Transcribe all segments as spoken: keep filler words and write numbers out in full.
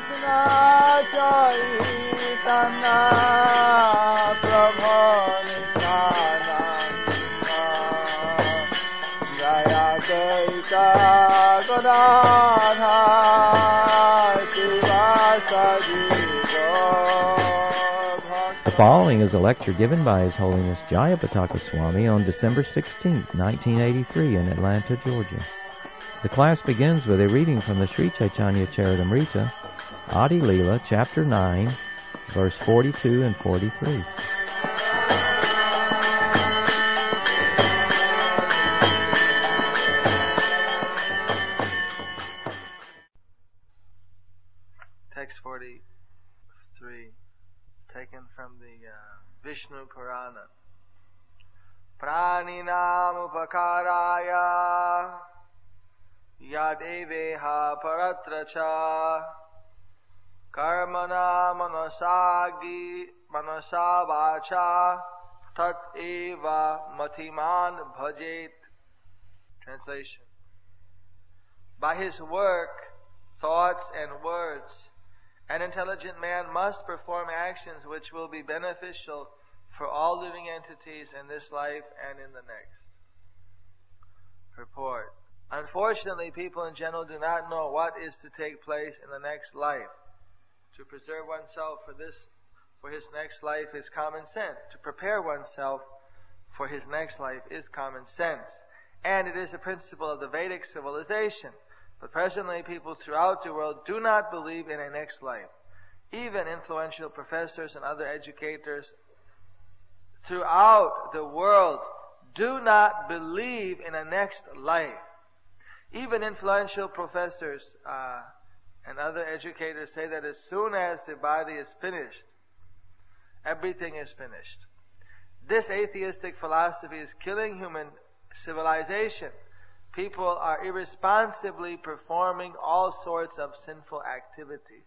The following is a lecture given by His Holiness Jayapataka Swami on December sixteenth, nineteen eighty-three in Atlanta, Georgia. The class begins with a reading from the Sri Chaitanya Charitamrita, Adi Leela, Chapter nine, verse forty-two and forty-three. Text forty-three, taken from the uh, Vishnu Purana. Praninam upakaraya yadeveha paratracha karmana manasagi manasavacha tat eva matiman bhajet. Translation. By his work, thoughts and words, an intelligent man must perform actions which will be beneficial for all living entities in this life and in the next. Purport. Unfortunately, people in general do not know what is to take place in the next life. To preserve oneself for this, for his next life is common sense. To prepare oneself for his next life is common sense. And it is a principle of the Vedic civilization. But presently, people throughout the world do not believe in a next life. Even influential professors and other educators throughout the world do not believe in a next life. Even influential professors uh, and other educators say that as soon as the body is finished, everything is finished. This atheistic philosophy is killing human civilization. People are irresponsibly performing all sorts of sinful activities.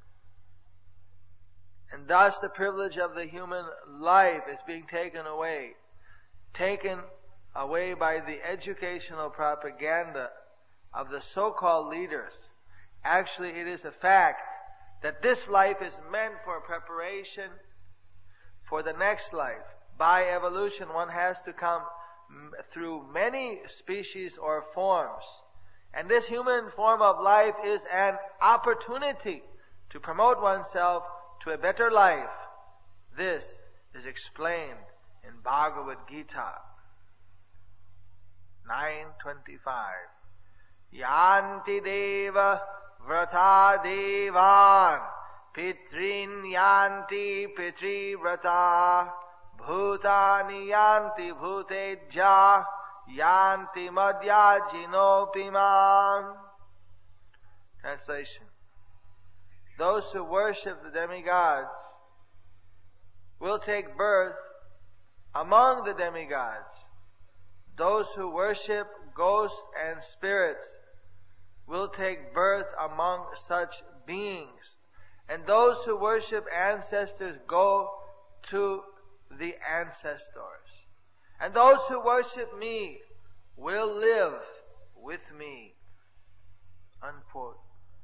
And thus the privilege of the human life is being taken away. Taken away by the educational propaganda of the so-called leaders. Actually, it is a fact that this life is meant for preparation for the next life. By evolution, one has to come through many species or forms. And this human form of life is an opportunity to promote oneself to a better life. This is explained in Bhagavad Gita nine twenty-five. Yanti deva vrata devan pitrin yanti pitri vrata Bhutani yanti bhutejja yanti madhyajinopimam. Translation. Those who worship the demigods will take birth among the demigods. Those who worship ghosts and spirits will take birth among such beings. And those who worship ancestors go to the ancestors. And those who worship me will live with me. Unquote.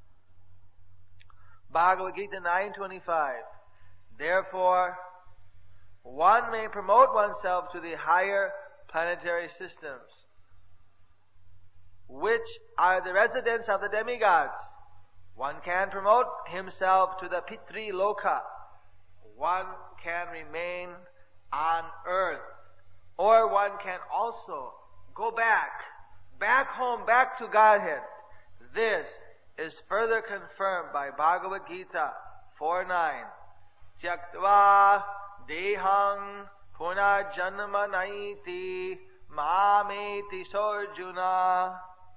Bhagavad Gita nine twenty-five. Therefore, one may promote oneself to the higher planetary systems, which are the residents of the demigods. One can promote himself to the Pitri Loka. One can remain on earth. Or one can also go back, back home, back to Godhead. This is further confirmed by Bhagavad Gita four nine. Tyaktva dehang punajanma naiti mameti sorjuna.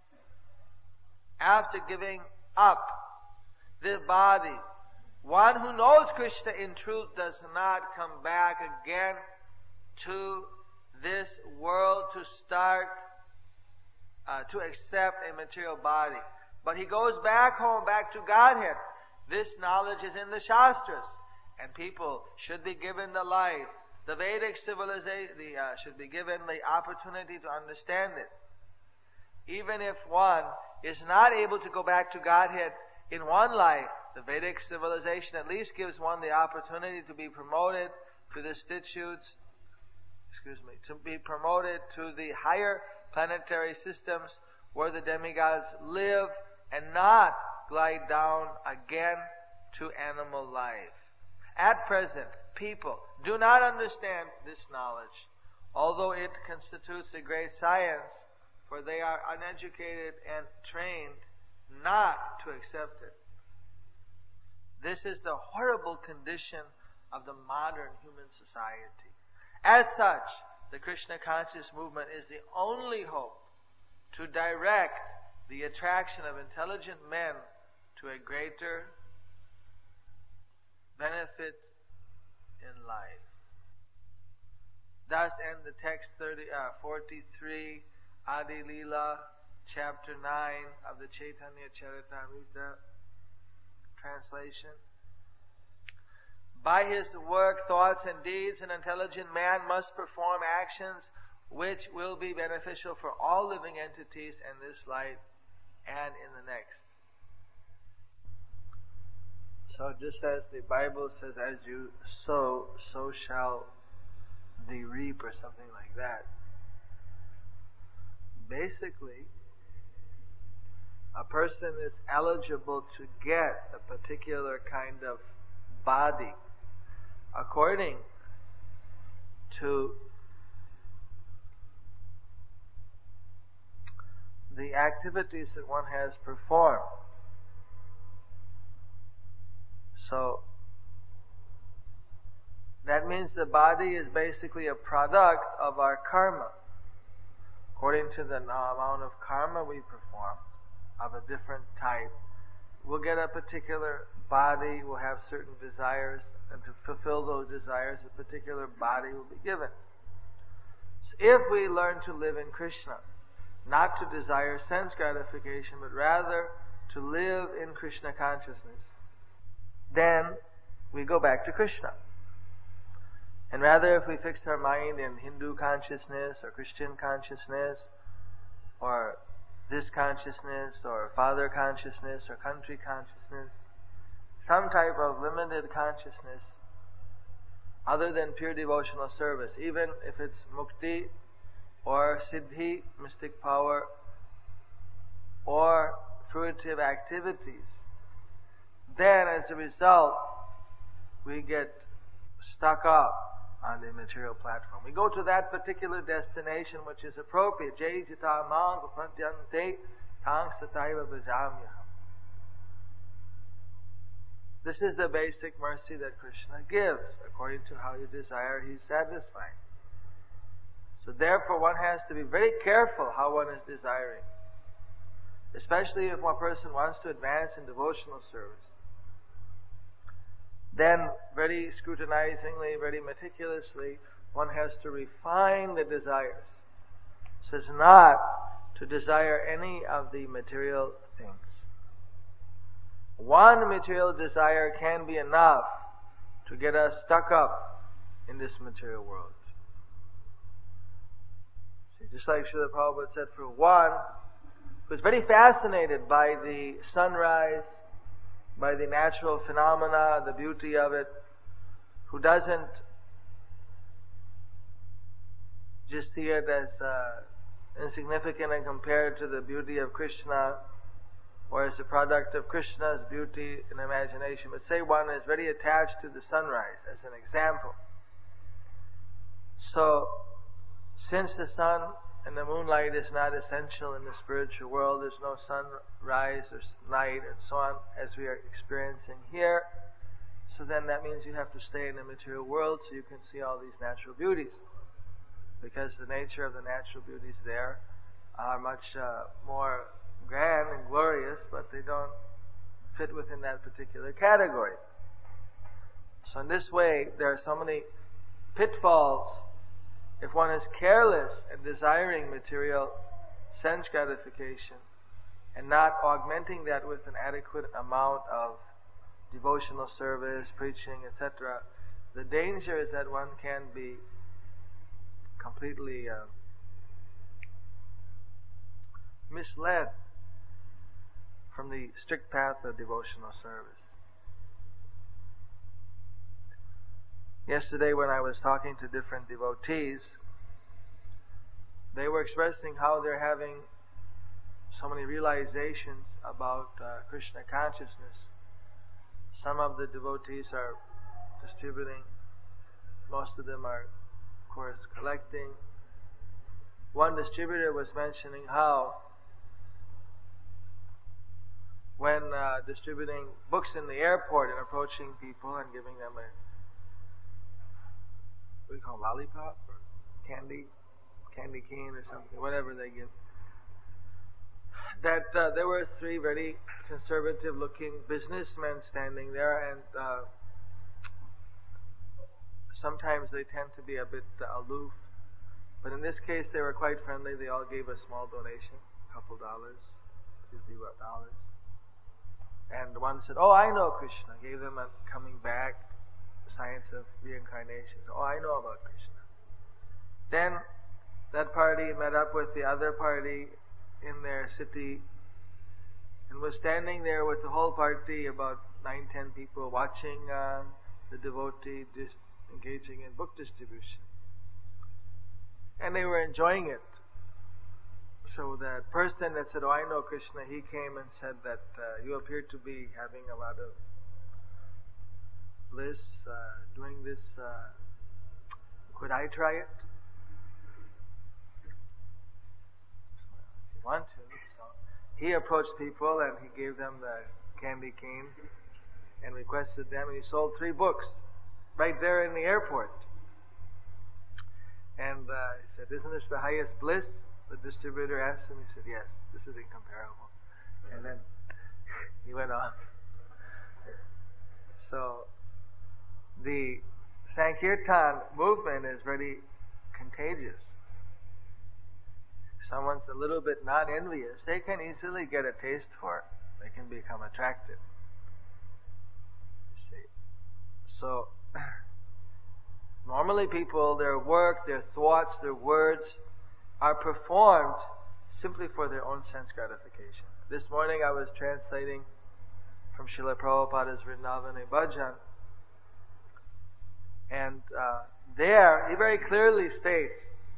After giving up the body, one who knows Krishna in truth does not come back again to this world to start, uh, to accept a material body. But he goes back home, back to Godhead. This knowledge is in the Shastras. And people should be given the life. The Vedic civilization the, uh, should be given the opportunity to understand it. Even if one is not able to go back to Godhead in one life, the Vedic civilization at least gives one the opportunity to be promoted to the statutes, excuse me, to be promoted to the higher planetary systems where the demigods live and not glide down again to animal life. At present, people do not understand this knowledge, although it constitutes a great science, for they are uneducated and trained not to accept it. This is the horrible condition of the modern human society. As such, the Krishna conscious movement is the only hope to direct the attraction of intelligent men to a greater benefit in life. Thus end the text thirty, uh, forty-three, Adi Leela, chapter nine of the Chaitanya Charitamrita translation. By his work, thoughts, and deeds, an intelligent man must perform actions which will be beneficial for all living entities in this life and in the next. So just as the Bible says, as you sow, so shall thee reap, or something like that. Basically, a person is eligible to get a particular kind of body according to the activities that one has performed. So, that means the body is basically a product of our karma. According to the amount of karma we perform, of a different type, we'll get a particular body, we'll have certain desires, and to fulfill those desires, a particular body will be given. So if we learn to live in Krishna, not to desire sense gratification, but rather to live in Krishna consciousness, then we go back to Krishna. And rather, if we fix our mind in Hindu consciousness or Christian consciousness or this consciousness or father consciousness or country consciousness, some type of limited consciousness other than pure devotional service, even if it's mukti or siddhi, mystic power, or fruitive activities, then as a result we get stuck up on the material platform. We go to that particular destination which is appropriate. Jai jita mang upadyante tang sataiva bhajamyaham. This is the basic mercy that Krishna gives. According to how you desire, He's satisfying. So therefore one has to be very careful how one is desiring. Especially if one person wants to advance in devotional service. Then very scrutinizingly, very meticulously, one has to refine the desires, so as not to desire any of the material things. One material desire can be enough to get us stuck up in this material world. See, just like Srila Prabhupada said, for one who is very fascinated by the sunrise, by the natural phenomena, the beauty of it, who doesn't just see it as uh, insignificant and compared to the beauty of Krishna, or as a product of Krishna's beauty and imagination, but say one is very attached to the sunrise as an example. So, since the sun and the moonlight is not essential in the spiritual world, there's no sunrise or night and so on as we are experiencing here, so then that means you have to stay in the material world so you can see all these natural beauties, because the nature of the natural beauties there are much uh, more grand and glorious, but they don't fit within that particular category. So in this way, there are so many pitfalls if one is careless and desiring material sense gratification and not augmenting that with an adequate amount of devotional service, preaching, et cetera. The danger is that one can be completely uh, misled from the strict path of devotional service. Yesterday when I was talking to different devotees, they were expressing how they're having so many realizations about uh, Krishna consciousness. Some of the devotees are distributing, most of them are, of course, collecting. One distributor was mentioning how when uh, distributing books in the airport and approaching people and giving them a, what do you call, lollipop or candy, candy cane or something, whatever they give, that uh, there were three very conservative-looking businessmen standing there, and uh, sometimes they tend to be a bit uh, aloof. But in this case, they were quite friendly. They all gave a small donation, a couple dollars, fifty dollars. And one said, "Oh, I know Krishna." Gave them a coming back, science of reincarnation. "Oh, I know about Krishna." Then that party met up with the other party in their city and was standing there with the whole party, about nine, ten people, watching uh, the devotee dis- engaging in book distribution. And they were enjoying it. So that person that said, "Oh, I know Krishna," he came and said that uh, you appear to be having a lot of bliss uh, doing this. Uh, could I try it? If you want to. So he approached people and he gave them the candy cane and requested them, and he sold three books right there in the airport. And uh, he said, "Isn't this the highest bliss?" The distributor asked him. He said, "Yes, this is incomparable." And then he went on. So the Sankirtan movement is very contagious. If someone's a little bit non-envious, they can easily get a taste for it. They can become attracted. You see. So normally people, their work, their thoughts, their words are performed simply for their own sense gratification. This morning I was translating from Srila Prabhupada's Vrindavani Bhajan, and uh, there he very clearly states,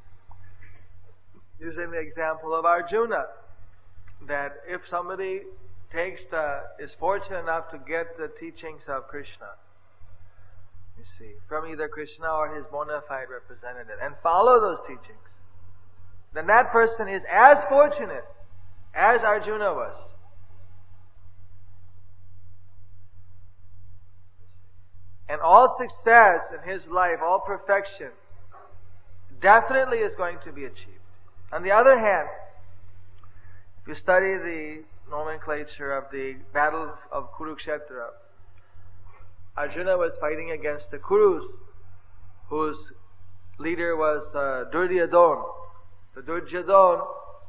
using the example of Arjuna, that if somebody takes the, is fortunate enough to get the teachings of Krishna, you see, from either Krishna or his bona fide representative, and follow those teachings, then that person is as fortunate as Arjuna was. And all success in his life, all perfection, definitely is going to be achieved. On the other hand, if you study the nomenclature of the battle of Kurukshetra, Arjuna was fighting against the Kurus, whose leader was uh, Duryodhana. The Duryodhana,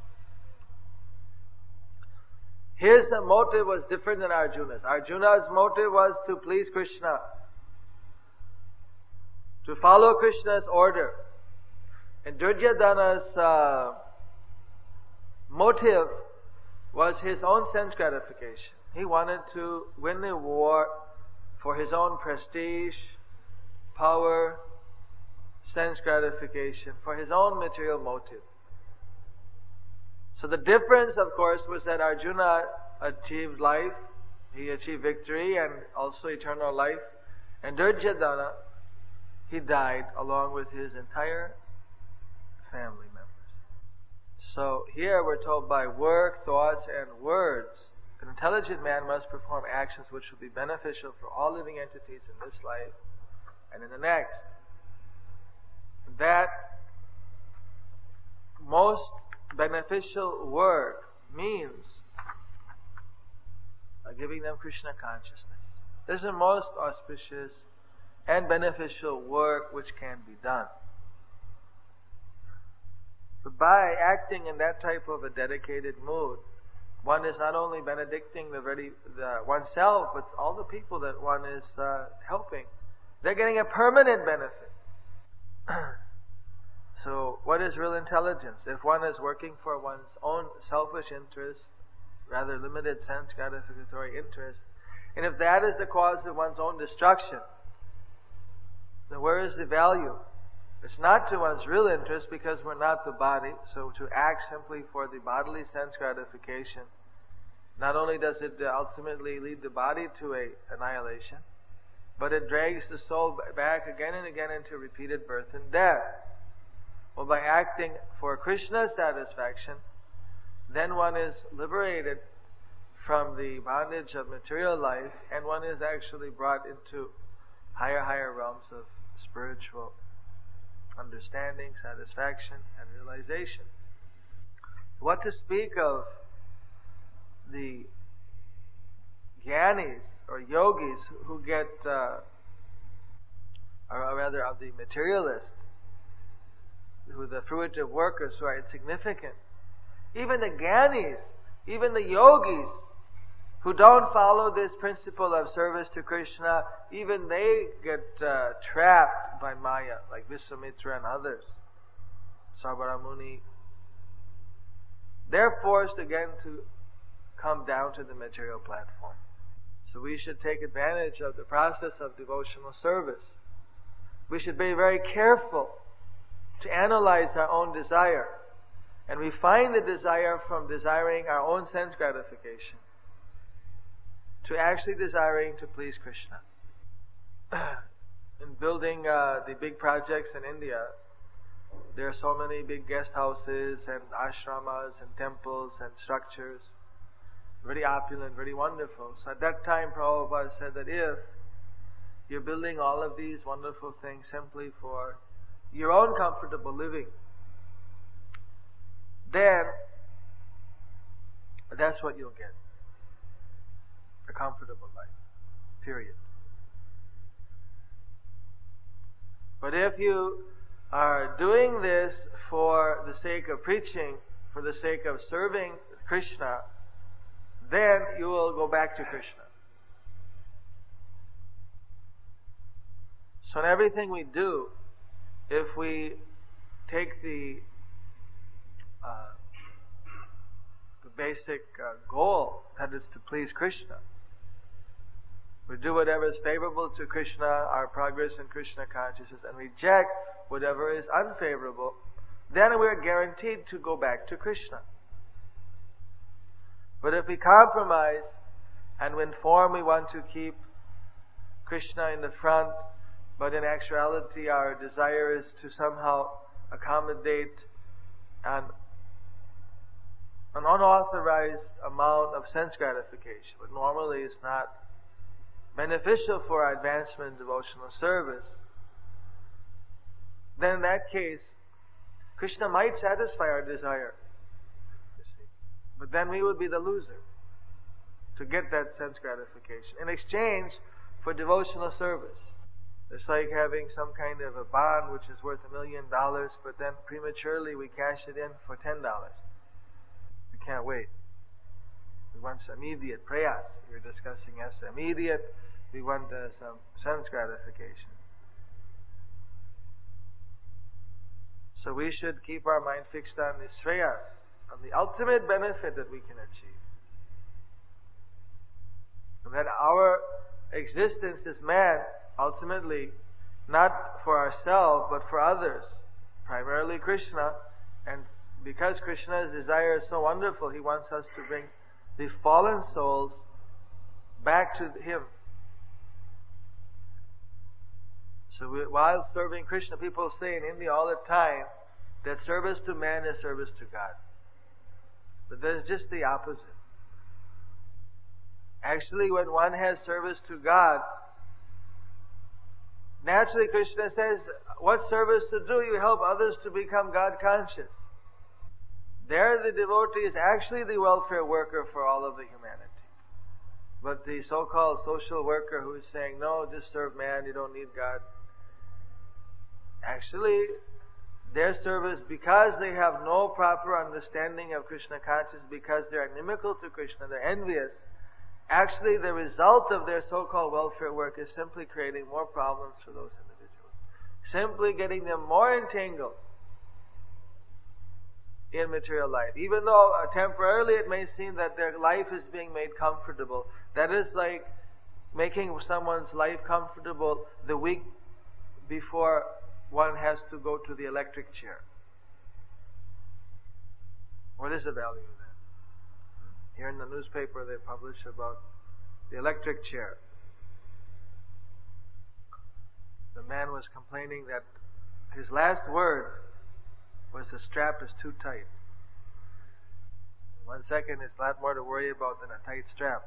his motive was different than Arjuna's. Arjuna's motive was to please Krishna, to follow Krishna's order. And Duryodhana's uh, motive was his own sense gratification. He wanted to win the war for his own prestige, power, sense gratification, for his own material motive. So the difference, of course, was that Arjuna achieved life, he achieved victory and also eternal life. And Duryodhana, he died along with his entire family members. So here we're told by work, thoughts, and words, an intelligent man must perform actions which will be beneficial for all living entities in this life and in the next. That most beneficial work means uh, giving them Krishna consciousness. This is the most auspicious and beneficial work which can be done. But by acting in that type of a dedicated mood, one is not only benedicting the very the oneself, but all the people that one is uh, helping. They're getting a permanent benefit. So what is real intelligence? If one is working for one's own selfish interest, rather limited sense gratificatory interest, and if that is the cause of one's own destruction, then where is the value? It's not to one's real interest because we're not the body. So to act simply for the bodily sense gratification, not only does it ultimately lead the body to a annihilation, but it drags the soul back again and again into repeated birth and death. Well, by acting for Krishna's satisfaction, then one is liberated from the bondage of material life, and one is actually brought into higher, higher realms of spiritual understanding, satisfaction, and realization. What to speak of the jnanis or yogis who get, uh, or rather of the materialists, who the fruitive workers who are insignificant. Even the jnanis, even the yogis who don't follow this principle of service to Krishna, even they get uh, trapped by Maya, like Vishwamitra and others, Sabara Muni. They're forced again to come down to the material platform. So we should take advantage of the process of devotional service. We should be very careful to analyze our own desire. And we find the desire from desiring our own sense gratification to actually desiring to please Krishna. In building uh, the big projects in India, there are so many big guest houses and ashramas and temples and structures, very opulent, very wonderful. So at that time, Prabhupada said that if you're building all of these wonderful things simply for your own comfortable living, then that's what you'll get. A comfortable life. Period. But if you are doing this for the sake of preaching, for the sake of serving Krishna, then you will go back to Krishna. So in everything we do, if we take the uh, the basic uh, goal, that is to please Krishna, we do whatever is favorable to Krishna, our progress in Krishna consciousness, and reject whatever is unfavorable, then we are guaranteed to go back to Krishna. But if we compromise, and in form we want to keep Krishna in the front, but in actuality our desire is to somehow accommodate an, an unauthorized amount of sense gratification, but normally is not beneficial for our advancement in devotional service, then in that case, Krishna might satisfy our desire, you see. But then we would be the loser to get that sense gratification in exchange for devotional service. It's like having some kind of a bond which is worth a million dollars, but then prematurely we cash it in for ten dollars. We can't wait. We want immediate prayas. We're discussing as immediate. We want uh, some sense gratification. So we should keep our mind fixed on the shreyas, on the ultimate benefit that we can achieve. And that our existence is meant ultimately not for ourselves but for others, primarily Krishna. And because Krishna's desire is so wonderful, He wants us to bring the fallen souls back to Him. So we, while serving Krishna, people say in India all the time that service to man is service to God. But that's just the opposite. Actually, when one has service to God, naturally Krishna says, what service to do? You help others to become God conscious. There the devotee is actually the welfare worker for all of the humanity. But the so-called social worker who is saying, no, just serve man, you don't need God. Actually, their service, because they have no proper understanding of Krishna consciousness, because they are inimical to Krishna, they're envious, actually the result of their so-called welfare work is simply creating more problems for those individuals. Simply getting them more entangled in material life. Even though uh, temporarily it may seem that their life is being made comfortable. That is like making someone's life comfortable the week before one has to go to the electric chair? What is the value of that? Here in the newspaper they publish about the electric chair. The man was complaining that his last word was the strap is too tight. In one second it's a lot more to worry about than a tight strap.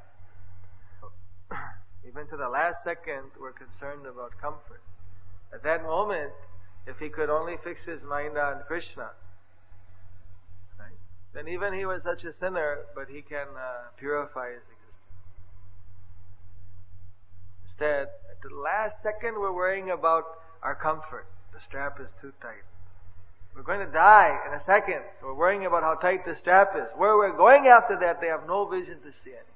Even to the last second we're concerned about comfort. At that moment, if he could only fix his mind on Krishna, right, then even he was such a sinner, but he can uh, purify his existence. Instead, at the last second we're worrying about our comfort. The strap is too tight. We're going to die in a second. We're worrying about how tight the strap is. Where we're going after that, they have no vision to see it.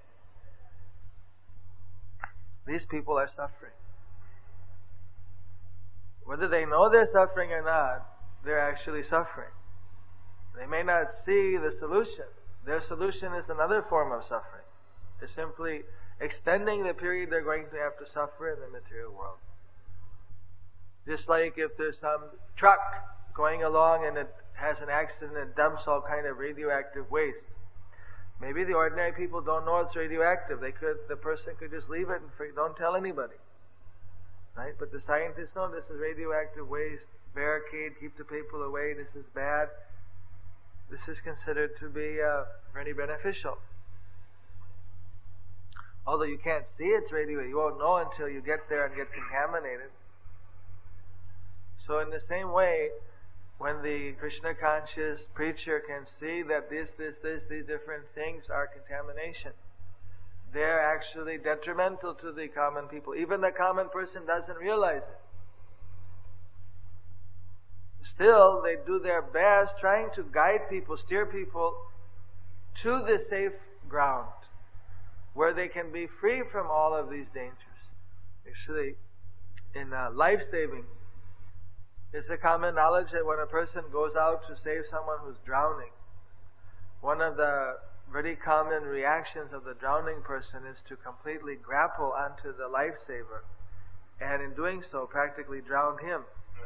These people are suffering. Whether they know they're suffering or not, they're actually suffering. They may not see the solution. Their solution is another form of suffering. It's simply extending the period they're going to have to suffer in the material world. Just like if there's some truck going along and it has an accident and dumps all kind of radioactive waste. Maybe the ordinary people don't know it's radioactive. They could, the person could just leave it and free, don't tell anybody. Right? But the scientists know this is radioactive waste. Barricade, keep the people away. This is bad. This is considered to be uh, very beneficial. Although you can't see it's radioactive, you won't know until you get there and get contaminated. So in the same way, when the Krishna conscious preacher can see that this, this, this, these different things are contamination, they're actually detrimental to the common people. Even the common person doesn't realize it. Still, they do their best trying to guide people, steer people to the safe ground where they can be free from all of these dangers. Actually, in uh, life-saving, it's a common knowledge that when a person goes out to save someone who's drowning, one of the very common reactions of the drowning person is to completely grapple onto the lifesaver, and in doing so, practically drown him.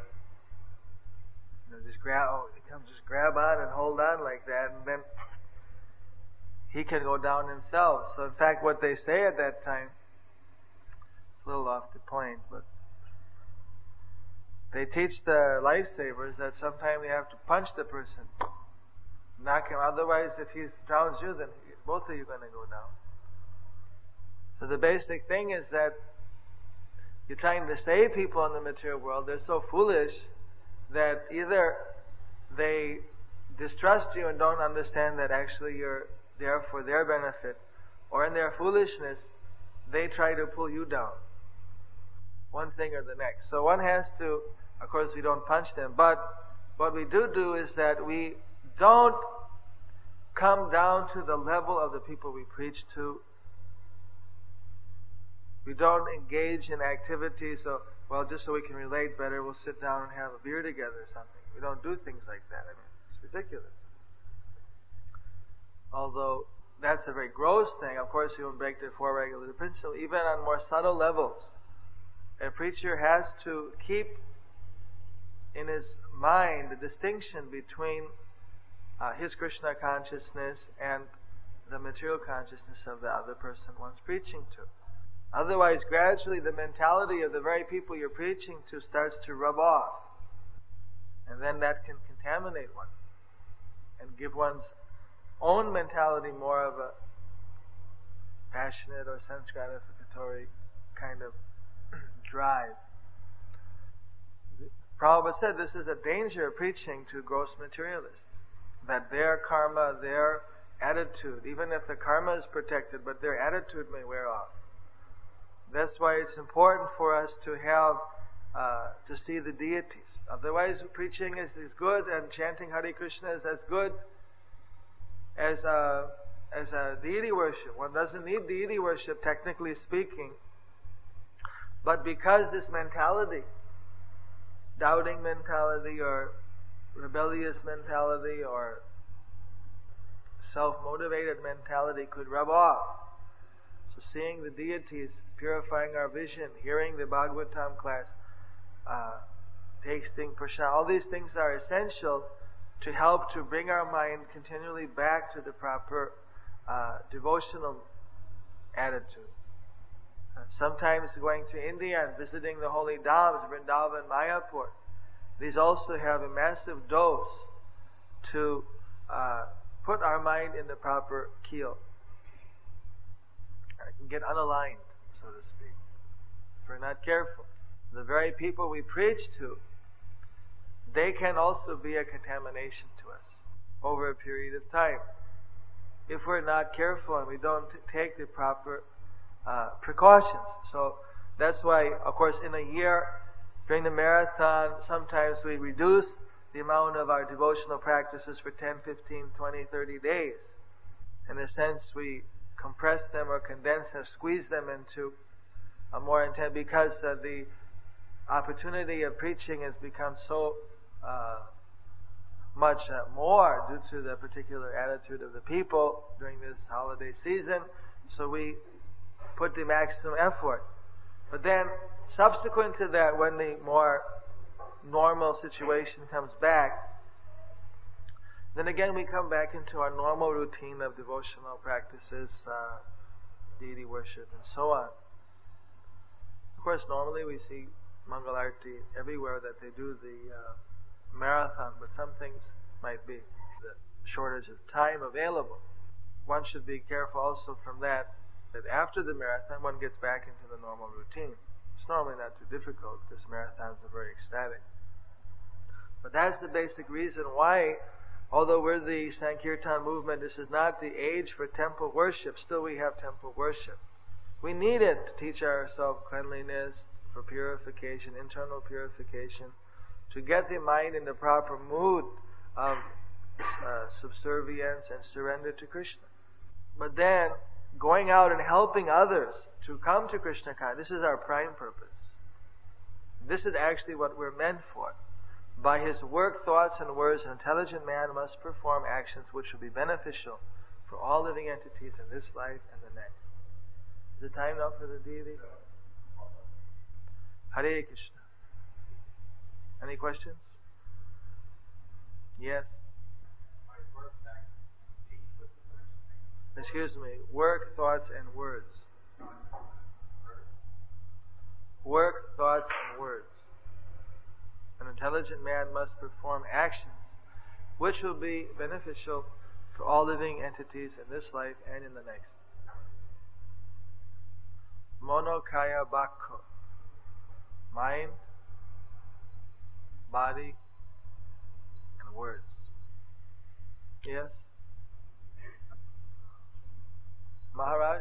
You know, just grab, oh, just grab on and hold on like that, and then he can go down himself. So, in fact, what they say at that time, it's a little off the point, but they teach the lifesavers that sometimes you have to punch the person, knock him. Otherwise, if he drowns you, then both of you are going to go down. So the basic thing is that you're trying to save people in the material world. They're so foolish that either they distrust you and don't understand that actually you're there for their benefit, or in their foolishness, they try to pull you down. One thing or the next. So one has to, of course we don't punch them, but what we do do is that we don't come down to the level of the people we preach to. We don't engage in activities, so, well, just so we can relate better, we'll sit down and have a beer together or something. We don't do things like that. I mean, it's ridiculous. Although that's a very gross thing, of course we don't break the four regular principles. Even on more subtle levels, a preacher has to keep in his mind the distinction between uh, his Krishna consciousness and the material consciousness of the other person one's preaching to. Otherwise, gradually the mentality of the very people you're preaching to starts to rub off. And then that can contaminate one and give one's own mentality more of a passionate or sense gratificatory kind of drive. Prabhupada said this is a danger of preaching to gross materialists, that their karma, their attitude, even if the karma is protected, but their attitude may wear off. That's why it's important for us to have, uh, to see the deities. Otherwise, preaching is, is good, and chanting Hare Krishna is as good as a, as a deity worship. One doesn't need deity worship, technically speaking. But because this mentality, doubting mentality or rebellious mentality or self-motivated mentality could rub off. So seeing the deities, purifying our vision, hearing the Bhagavatam class, uh, tasting, prashant. All these things are essential to help to bring our mind continually back to the proper uh, devotional attitude. Uh, sometimes going to India and visiting the holy dhams, Vrindavan, Mayapur, these also have a massive dose to uh, put our mind in the proper keel. It can get unaligned, so to speak, if we're not careful. The very people we preach to, they can also be a contamination to us over a period of time, if we're not careful and we don't t- take the proper uh, precautions. So that's why, of course, in a year, during the marathon, sometimes we reduce the amount of our devotional practices for ten, fifteen, twenty, thirty days. In a sense, we compress them or condense and squeeze them into a more intense, because uh, the opportunity of preaching has become so uh, much uh, more due to the particular attitude of the people during this holiday season. So we put the maximum effort. But then, subsequent to that, when the more normal situation comes back, then again we come back into our normal routine of devotional practices, uh, deity worship, and so on. Of course, normally we see Mangal Arati everywhere that they do the uh, marathon, but some things might be the shortage of time available. One should be careful also from that, that after the marathon one gets back into the normal routine. It's normally not too difficult because marathons are very ecstatic. But that's the basic reason why, although we're the Sankirtan movement, this is not the age for temple worship. Still we have temple worship. We need it to teach ourselves cleanliness, for purification, internal purification, to get the mind in the proper mood of uh, subservience and surrender to Krishna. But then, going out and helping others to come to Krishna consciousness, this is our prime purpose. This is actually what we're meant for. By his work, thoughts, and words, an intelligent man must perform actions which will be beneficial for all living entities in this life and the next. Is it time now for the deity? Hare Krishna. Any questions? Yes? Excuse me. Work, thoughts, and words. Work, thoughts, and words. An intelligent man must perform actions which will be beneficial for all living entities in this life and in the next. Monokaya Bhakko. Mind, body, and words. Yes? Maharaj?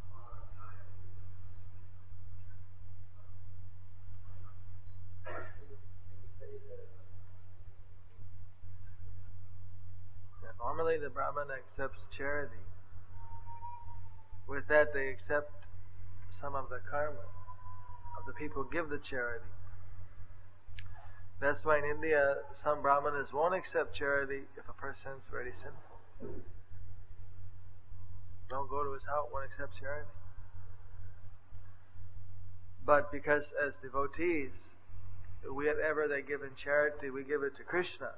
Yeah, normally the Brahmana accepts charity. With that they accept some of the karma of the people who give the charity. That's why in India some Brahmanas won't accept charity if a person is very sinful. Don't go to his house, won't accept charity. But because as devotees, whatever they give in charity, we give it to Krishna.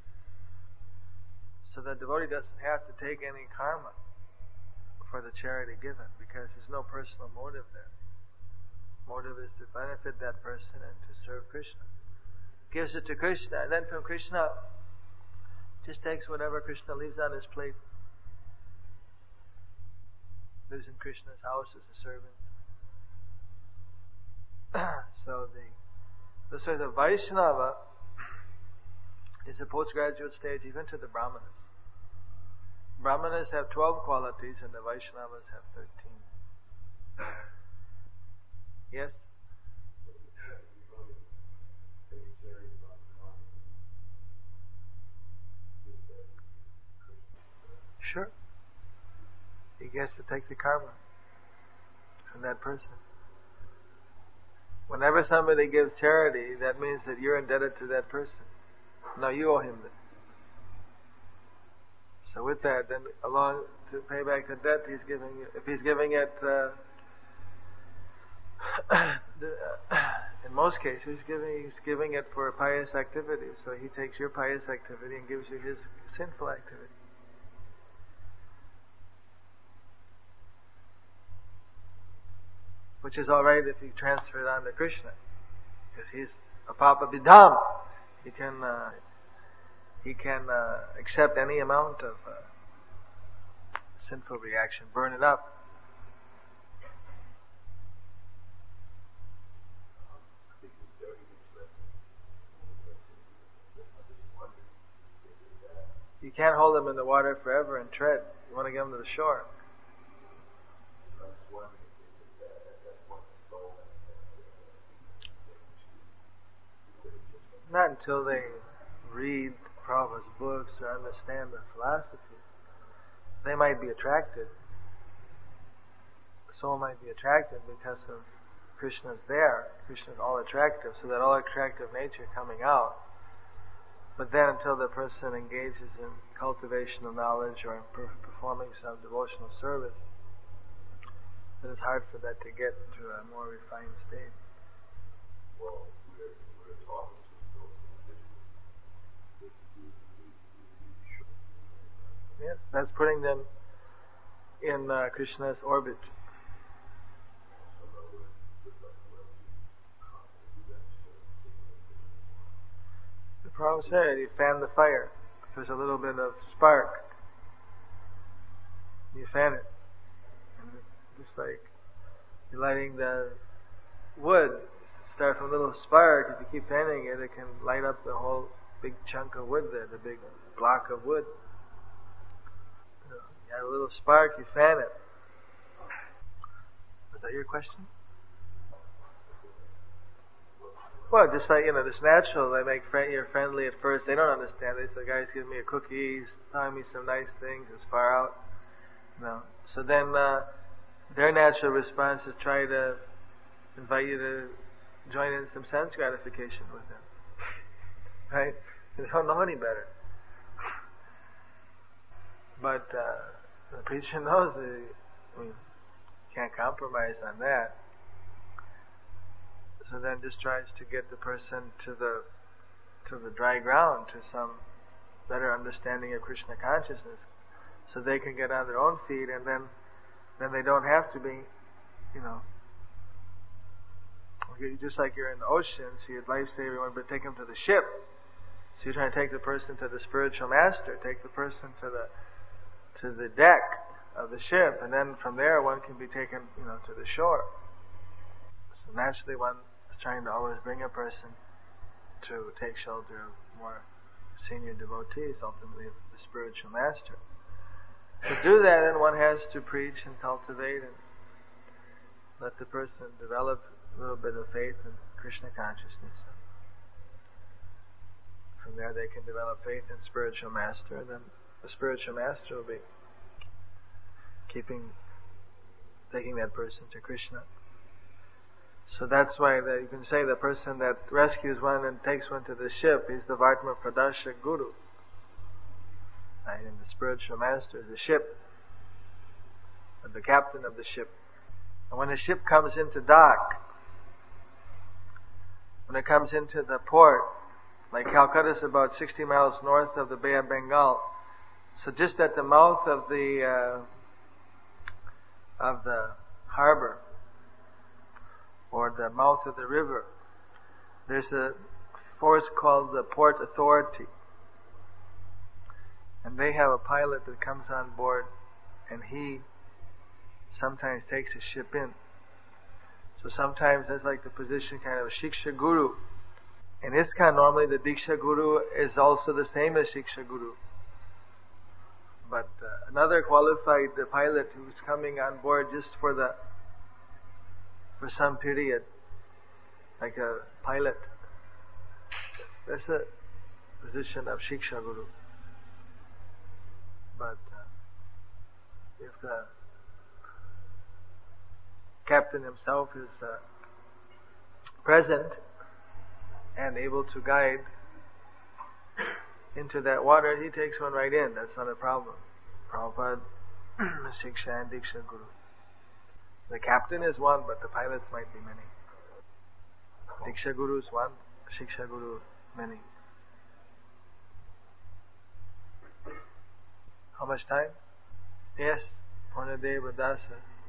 So the devotee doesn't have to take any karma for the charity given, because there's no personal motive there. Motive is to benefit that person and to serve Krishna. Gives it to Krishna, and then from Krishna just takes whatever Krishna leaves on his plate. Lives in Krishna's house as a servant. So the the sort of Vaishnava is a postgraduate stage even to the Brahmanas. Brahmanas have twelve qualities and the Vaishnavas have thirteen. Yes? Sure. He gets to take the karma from that person. Whenever somebody gives charity, that means that you're indebted to that person. No, you owe him that. So with that, then along to pay back the debt, he's giving it, if he's giving it uh, in most cases, he's giving, he's giving it for pious activity. So he takes your pious activity and gives you his sinful activity. Which is alright if you transfer it on to Krishna. Because he's a Papa Bidham. He can, uh, he can uh, accept any amount of uh, sinful reaction, burn it up. You can't hold them in the water forever and tread. You want to get them to the shore. Not until they read Prabhupada's books or understand the philosophy. They might be attracted. The soul might be attracted because of Krishna's there. Krishna's all attractive, so that all attractive nature coming out. But then until the person engages in cultivation of knowledge or performing some devotional service, then it's hard for that to get to a more refined state. Well, we're, we're talking to those individuals. Yes, that's putting them in uh, Krishna's orbit. The Prabhupada said, you fan the fire. If there's a little bit of spark, you fan it. And just like you're lighting the wood, start from a little spark. If you keep fanning it, it can light up the whole big chunk of wood there, the big block of wood. You add a little spark, you fan it. Was that your question? Well, just like, you know, it's natural. They make friend, you're friendly at first. They don't understand. They say, the guy's giving me a cookie, he's telling me some nice things, it's far out. No. So then, uh, their natural response is try to invite you to join in some sense gratification with them. Right? They don't know any better. But, uh, the preacher knows that, I mean, you can't compromise on that. So then just tries to get the person to the to the dry ground, to some better understanding of Krishna consciousness, so they can get on their own feet, and then then they don't have to be, you know, just like you're in the ocean, so you'd lifesaver, you want to take them to the ship. So you're trying to take the person to the spiritual master, take the person to the to the deck of the ship, and then from there one can be taken, you know, to the shore. So naturally one is trying to always bring a person to take shelter of more senior devotees, ultimately the spiritual master. To do that, then one has to preach and cultivate and let the person develop a little bit of faith in Krishna consciousness. From there they can develop faith in spiritual master, and then the spiritual master will be keeping, taking that person to Krishna. So that's why the, you can say the person that rescues one and takes one to the ship, he's the Vartma Pradashak Guru. Right? And the spiritual master is the ship, and the captain of the ship. And when the ship comes into dock, when it comes into the port, like Calcutta is about sixty miles north of the Bay of Bengal, so just at the mouth of the uh, of the harbor, or the mouth of the river, there's a force called the Port Authority. And they have a pilot that comes on board, and he sometimes takes a ship in. So sometimes that's like the position kind of a Shiksha Guru. In ISKCON, normally the Diksha Guru is also the same as Shiksha Guru. But uh, another qualified the pilot who's coming on board just for the for some period, like a pilot, that's the position of Shiksha Guru. But uh, if the captain himself is uh, present and able to guide into that water, he takes one right in. That's not a problem. Prabhupada, Shiksha and Diksha Guru. The captain is one, but the pilots might be many. Diksha Guru is one, Shiksha Guru many. How much time? Yes, Purnadeva Dasa.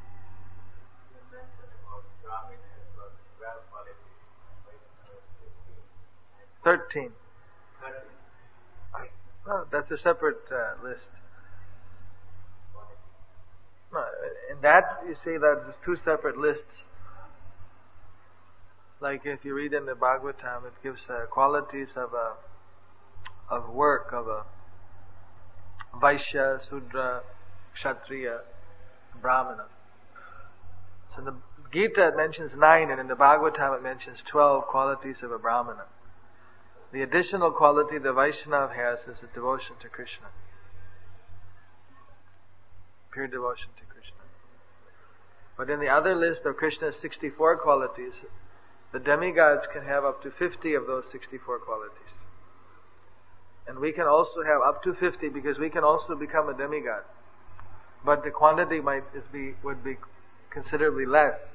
Thirteen. No, that's a separate uh, list. No, in that you see that there's two separate lists. Like if you read in the Bhagavatam, it gives uh, qualities of a of work of a Vaishya, Sudra, Kshatriya, Brahmana. So in the Gita it mentions nine, and in the Bhagavatam it mentions twelve qualities of a Brahmana. The additional quality the Vaishnava has is the devotion to Krishna. Pure devotion to Krishna. But in the other list of Krishna's sixty-four qualities, the demigods can have up to fifty of those sixty-four qualities. And we can also have up to fifty because we can also become a demigod. But the quantity might is be would be considerably less.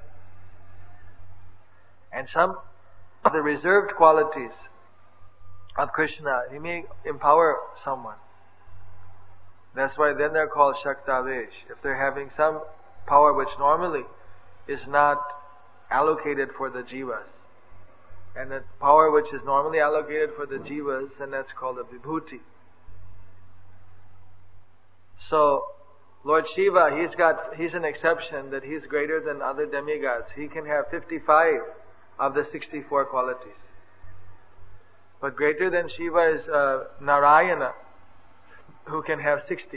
And some of the reserved qualities of Krishna, he may empower someone. That's why then they're called Shaktavesh. If they're having some power which normally is not allocated for the jivas, and the power which is normally allocated for the jivas, then that's called a vibhuti. So, Lord Shiva, he's got, he's an exception that he's greater than other demigods. He can have fifty-five of the sixty-four qualities. But greater than Shiva is uh, Narayana, who can have sixty.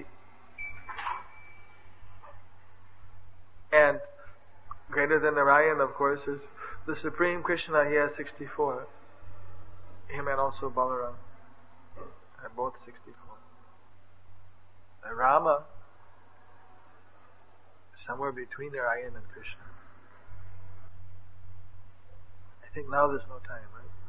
And greater than Narayana, of course, is the Supreme Krishna. He has sixty-four. Him and also Balaram have both sixty-four. And Rama, somewhere between Narayana and Krishna. I think now there's no time, right?